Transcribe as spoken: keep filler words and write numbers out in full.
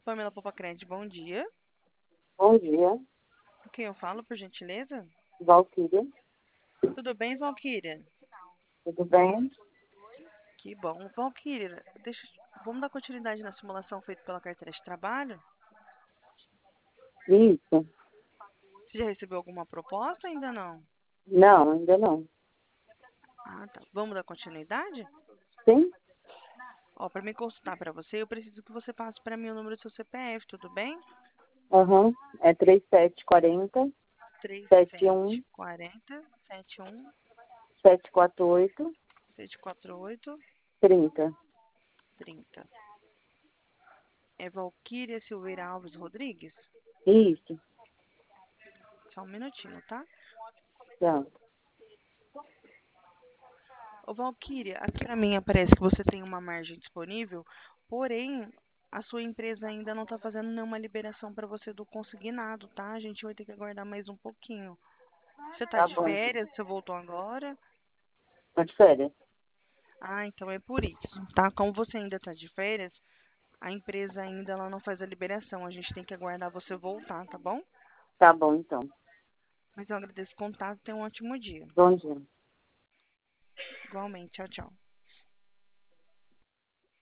Pamela Popacredi, bom dia. Bom dia, Com quem eu falo, por gentileza? Valquíria. Tudo bem, Valquíria? Tudo bem? Que bom. Valquíria, deixa, vamos dar continuidade na simulação feita pela carteira de trabalho? Isso. Você já recebeu alguma proposta? Ainda não. Não, ainda não. Ah, tá. Vamos dar continuidade? Sim? Ó, para me consultar para você, eu preciso que você passe para mim o número do seu C P F, tudo bem? Aham. É trinta e sete quarenta, Três setenta e sete um, quarenta sete um setecentos e quarenta e oito, sete quatro oito trinta. trinta. É Valquíria Silveira Alves Rodrigues? Isso. Só um minutinho, tá? Tá. Ô, Valquíria, aqui para mim aparece que você tem uma margem disponível, porém a sua empresa ainda não está fazendo nenhuma liberação para você do consignado, tá? A gente vai ter que aguardar mais um pouquinho. Você está Tá de bom. férias? Você voltou agora? Tá de férias? Ah, então é por isso, tá? Como você ainda está de férias, a empresa ainda ela não faz a liberação. A gente tem que aguardar você voltar, tá bom? Tá bom, então. Mas eu agradeço o contato. Tenha um ótimo dia. Bom dia. Igualmente. Tchau, tchau.